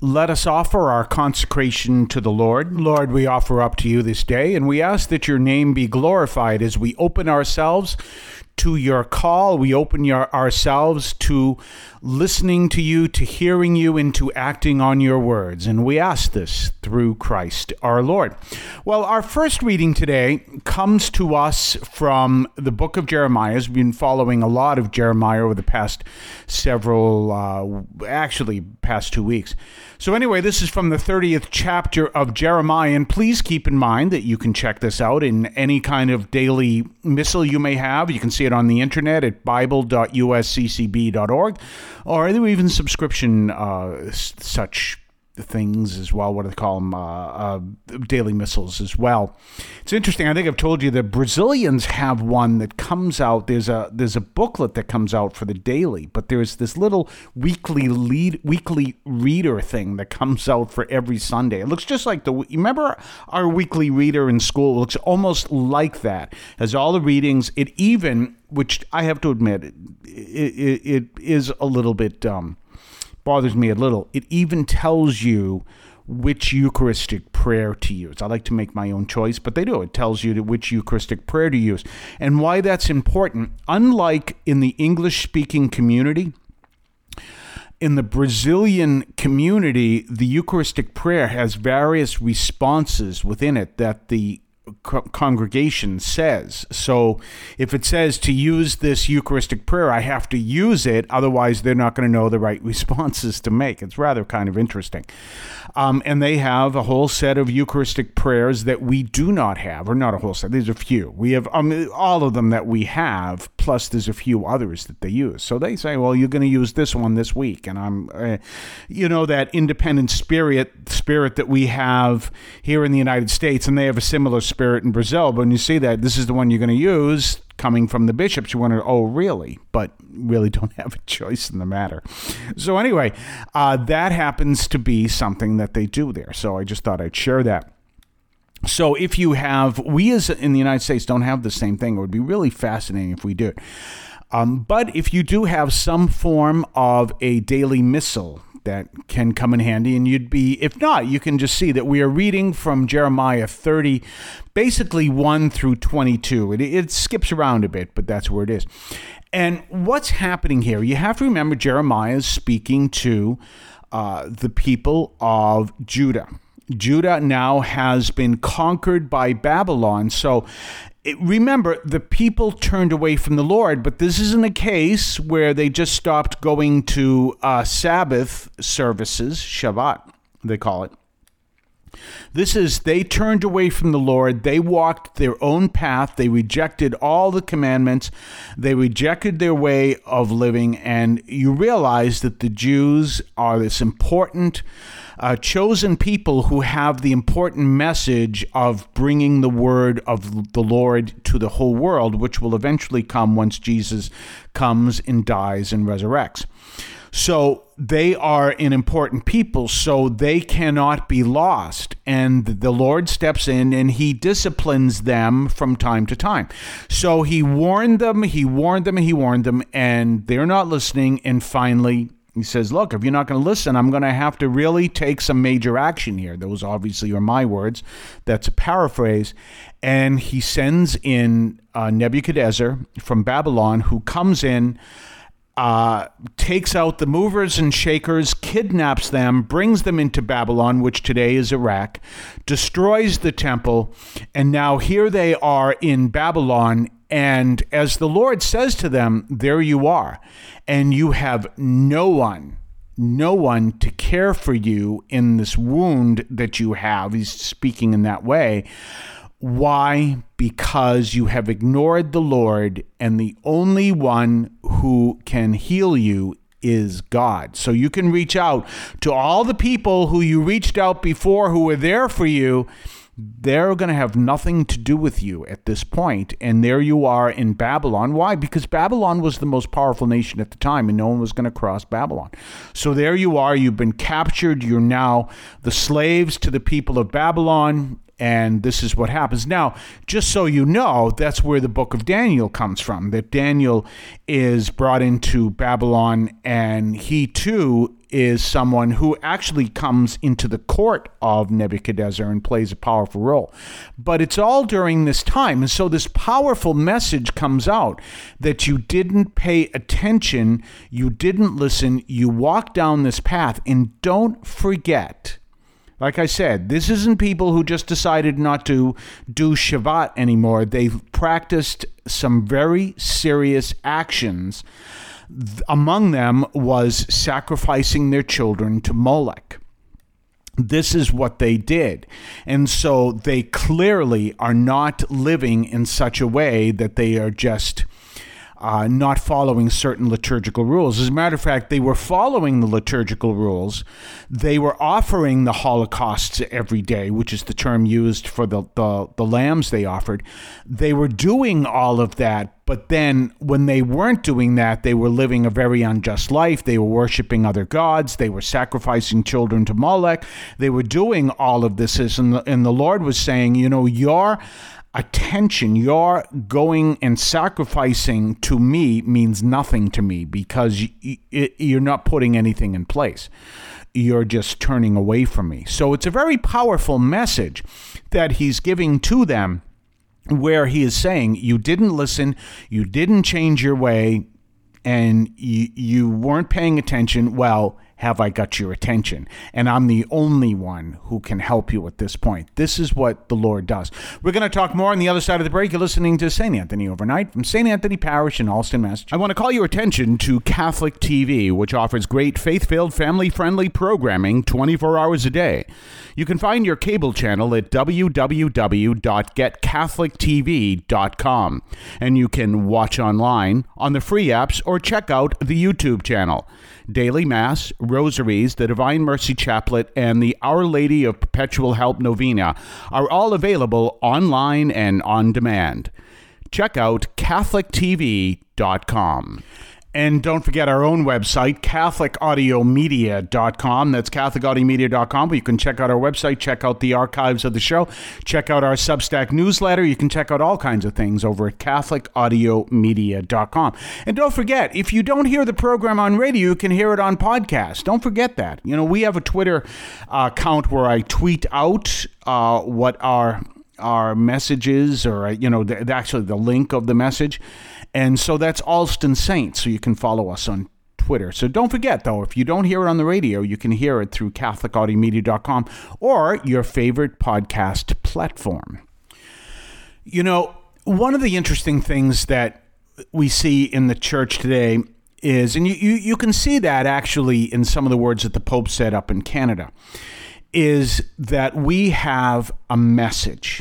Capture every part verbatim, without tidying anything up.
Let us offer our consecration to the Lord. Lord, we offer up to you this day, and we ask that your name be glorified as we open ourselves to your call. We open your, ourselves to listening to you, to hearing you, and to acting on your words. And we ask this through Christ our Lord. Well, our first reading today comes to us from the book of Jeremiah. We've been following a lot of Jeremiah over the past several, uh, actually past two weeks. So anyway, this is from the thirtieth chapter of Jeremiah, and please keep in mind that you can check this out in any kind of daily missal you may have. You can see it on the internet at bible dot u s c c b dot org, or there are even subscription uh, such things as well. What do they call them? Uh, uh, daily missals as well. It's interesting. I think I've told you the Brazilians have one that comes out. There's a there's a booklet that comes out for the daily, but there's this little weekly lead weekly reader thing that comes out for every Sunday. It looks just like the. You remember our weekly reader in school? It looks almost like that. Has all the readings. It even, which I have to admit, it, it, it is a little bit. Um, bothers me a little. It even tells you which Eucharistic prayer to use. I like to make my own choice, but they do. It tells you which Eucharistic prayer to use. And why that's important, unlike in the English-speaking community, in the Brazilian community, the Eucharistic prayer has various responses within it that the co- congregation says. So if it says to use this Eucharistic prayer, I have to use it, otherwise they're not going to know the right responses to make. It's rather kind of interesting. Um, and they have a whole set of Eucharistic prayers that we do not have, or not a whole set, there's a few. We have um, all of them that we have, plus there's a few others that they use. So they say, well, you're going to use this one this week. And I'm, uh, you know, that independent spirit, spirit that we have here in the United States, and they have a similar spirit in Brazil. But when you see that, this is the one you're going to use, coming from the bishops, you wonder, oh, really? But really don't have a choice in the matter. So anyway, uh, that happens to be something that they do there. So I just thought I'd share that. So if you have, we as in the United States don't have the same thing. It would be really fascinating if we did. Um, but if you do have some form of a daily missal, that can come in handy, and you'd be, if not, you can just see that we are reading from Jeremiah thirty, basically one through twenty-two. It, it skips around a bit, but that's where it is. And what's happening here, you have to remember Jeremiah is speaking to uh, the people of Judah. Judah now has been conquered by Babylon, so It, remember, the people turned away from the Lord, but this isn't a case where they just stopped going to uh, Sabbath services, Shabbat, they call it. This is, they turned away from the Lord. They walked their own path. They rejected all the commandments. They rejected their way of living. And you realize that the Jews are this important Uh, chosen people who have the important message of bringing the word of the Lord to the whole world, which will eventually come once Jesus comes and dies and resurrects. So they are an important people, so they cannot be lost. And the Lord steps in and he disciplines them from time to time. So he warned them, he warned them, he warned them, and they're not listening. And finally, he says, look, if you're not going to listen, I'm going to have to really take some major action here. Those obviously are my words. That's a paraphrase. And he sends in uh, Nebuchadnezzar from Babylon, who comes in, uh, takes out the movers and shakers, kidnaps them, brings them into Babylon, which today is Iraq, destroys the temple, and now here they are in Babylon. And as the Lord says to them, there you are, and you have no one, no one to care for you in this wound that you have. He's speaking in that way. Why? Because you have ignored the Lord, and the only one who can heal you is God. So you can reach out to all the people who you reached out before who were there for you. They're going to have nothing to do with you at this point. And there you are in Babylon. Why? Because Babylon was the most powerful nation at the time, and no one was going to cross Babylon. So there you are. You've been captured. You're now the slaves to the people of Babylon. And this is what happens. Now, just so you know, that's where the book of Daniel comes from, that Daniel is brought into Babylon, and he too is someone who actually comes into the court of Nebuchadnezzar and plays a powerful role. But it's all during this time. And so this powerful message comes out that you didn't pay attention, you didn't listen, you walked down this path. And don't forget, like I said, this isn't people who just decided not to do Shabbat anymore. They've practiced some very serious actions. Among them was sacrificing their children to Molech. This is what they did. And so they clearly are not living in such a way that they are just Uh, not following certain liturgical rules. As a matter of fact, they were following the liturgical rules. They were offering the holocausts every day, which is the term used for the, the, the lambs they offered. They were doing all of that, but then when they weren't doing that, they were living a very unjust life. They were worshiping other gods. They were sacrificing children to Molech. They were doing all of this, and the, and the Lord was saying, you know, your attention, your going and sacrificing to me means nothing to me, because you, you're not putting anything in place. You're just turning away from me. So it's a very powerful message that he's giving to them, where he is saying, you didn't listen, you didn't change your way, and you, you weren't paying attention. Well, have I got your attention? And I'm the only one who can help you at this point. This is what the Lord does. We're going to talk more on the other side of the break. You're listening to Saint Anthony Overnight from Saint Anthony Parish in Allston, Massachusetts. I want to call your attention to Catholic T V, which offers great faith-filled, family-friendly programming twenty-four hours a day. You can find your cable channel at w w w dot get catholic t v dot com, and you can watch online on the free apps or check out the YouTube channel. Daily Mass, Rosaries, the Divine Mercy Chaplet, and the Our Lady of Perpetual Help Novena are all available online and on demand. Check out catholic t v dot com. And don't forget our own website, catholic audio media dot com. That's catholic audio media dot com. But you can check out our website, check out the archives of the show, check out our Substack newsletter. You can check out all kinds of things over at catholic audio media dot com. And don't forget, if you don't hear the program on radio, you can hear it on podcast. Don't forget that. You know, we have a Twitter uh, account where I tweet out uh, what our our messages, or, you know, the, actually the link of the message. And so that's Allston Saints, so you can follow us on Twitter. So don't forget, though, if you don't hear it on the radio, you can hear it through catholic audio media dot com or your favorite podcast platform. You know, one of the interesting things that we see in the church today is, and you, you, you can see that actually in some of the words that the Pope said up in Canada, is that we have a message.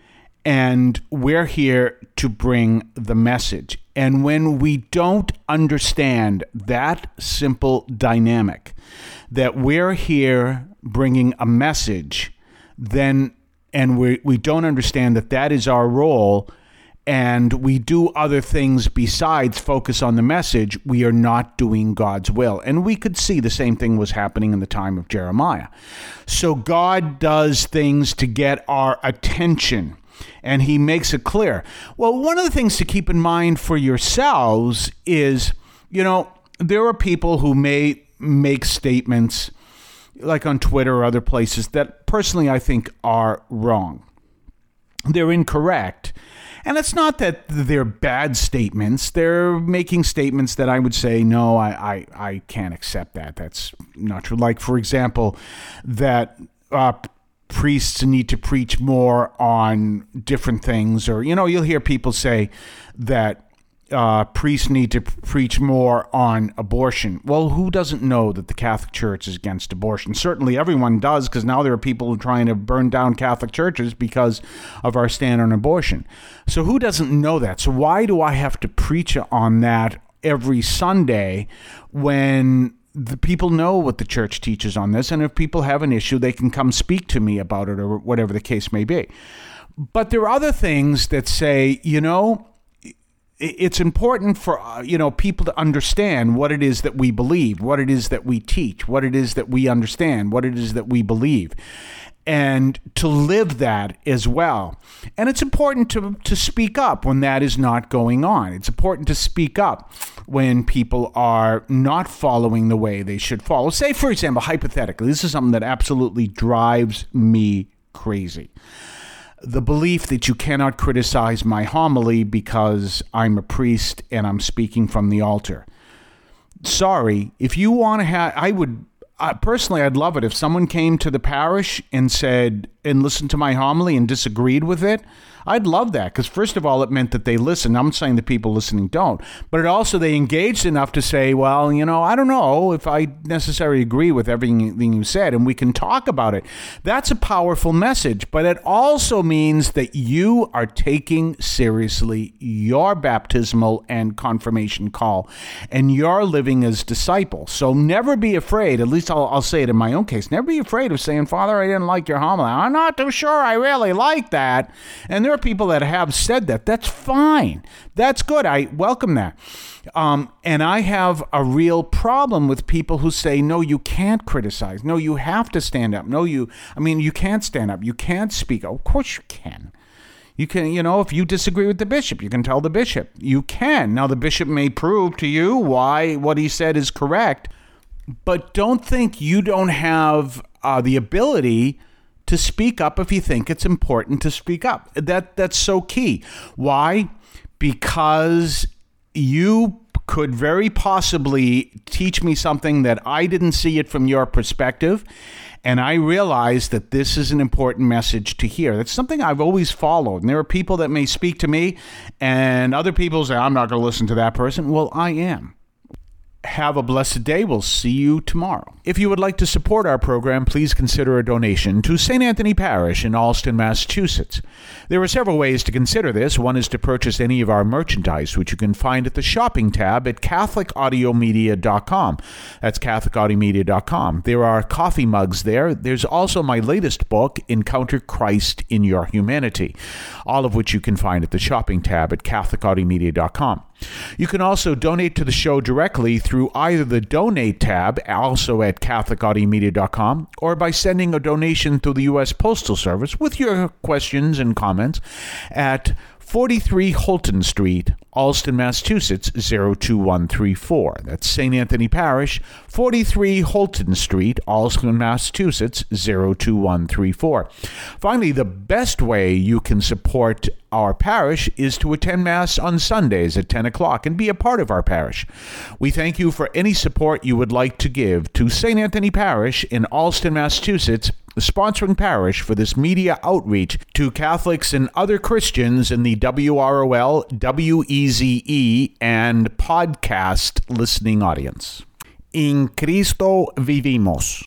And we're here to bring the message. And when we don't understand that simple dynamic, that we're here bringing a message, then, and we we don't understand that that is our role, and we do other things besides focus on the message, we are not doing God's will. And we could see the same thing was happening in the time of Jeremiah. So God does things to get our attention, and he makes it clear. Well, one of the things to keep in mind for yourselves is, you know, there are people who may make statements like on Twitter or other places that personally I think are wrong. They're incorrect. And it's not that they're bad statements. They're making statements that I would say, no, I, I, I can't accept that. That's not true. Like, for example, that uh, priests need to preach more on different things. Or, you know, you'll hear people say that uh, priests need to preach more on abortion. Well, who doesn't know that the Catholic Church is against abortion? Certainly everyone does, because now there are people trying to burn down Catholic churches because of our stand on abortion. So who doesn't know that? So why do I have to preach on that every Sunday when the people know what the church teaches on this? And if people have an issue, they can come speak to me about it, or whatever the case may be. But there are other things that say, you know, it's important for, uh, you know, people to understand what it is that we believe, what it is that we teach, what it is that we understand, what it is that we believe. and to live that as well. And it's important to, to speak up when that is not going on. It's important to speak up when people are not following the way they should follow. Say, for example, hypothetically, this is something that absolutely drives me crazy. The belief that you cannot criticize my homily because I'm a priest and I'm speaking from the altar. Sorry, if you want to have, I would, uh, personally, I'd love it if someone came to the parish and said, and listened to my homily and disagreed with it. I'd love that, because first of all, it meant that they listened. I'm saying the people listening don't, but it also, they engaged enough to say, well, you know, I don't know if I necessarily agree with everything you said, and we can talk about it. That's a powerful message, but it also means that you are taking seriously your baptismal and confirmation call, and you're living as disciples. So never be afraid, at least I'll, I'll say it in my own case, never be afraid of saying, Father, I didn't like your homily. I'm not too sure I really like that. And there are people that have said that. That's fine. That's good. I welcome that. Um, and I have a real problem with people who say, no, you can't criticize. No, you have to stand up. No, you, I mean, you can't stand up. You can't speak. Of course you can. You can, you know, if you disagree with the bishop, you can tell the bishop. You can. Now, the bishop may prove to you why what he said is correct, but don't think you don't have uh, the ability to speak up if you think it's important to speak up. That that's so key. Why? Because you could very possibly teach me something that I didn't see it from your perspective, and I realize that this is an important message to hear. That's something I've always followed. And there are people that may speak to me, and other people say, I'm not going to listen to that person. Well, I am. Have a blessed day. We'll see you tomorrow. If you would like to support our program, please consider a donation to Saint Anthony Parish in Allston, Massachusetts. There are several ways to consider this. One is to purchase any of our merchandise, which you can find at the shopping tab at Catholic Audio Media dot com. That's Catholic Audio Media dot com. There are coffee mugs there. There's also my latest book, Encounter Christ in Your Humanity, all of which you can find at the shopping tab at Catholic Audio Media dot com. You can also donate to the show directly through either the Donate tab, also at Catholic Audio Media dot com, or by sending a donation through the U S Postal Service with your questions and comments at forty-three Holton Street, Allston, Massachusetts, zero two one three four. That's Saint Anthony Parish, forty-three Holton Street, Allston, Massachusetts, zero two one three four. Finally, the best way you can support our parish is to attend Mass on Sundays at ten o'clock and be a part of our parish. We thank you for any support you would like to give to Saint Anthony Parish in Allston, Massachusetts, the sponsoring parish for this media outreach to Catholics and other Christians in the W R O L, W E Z E, and podcast listening audience. In Cristo vivimos.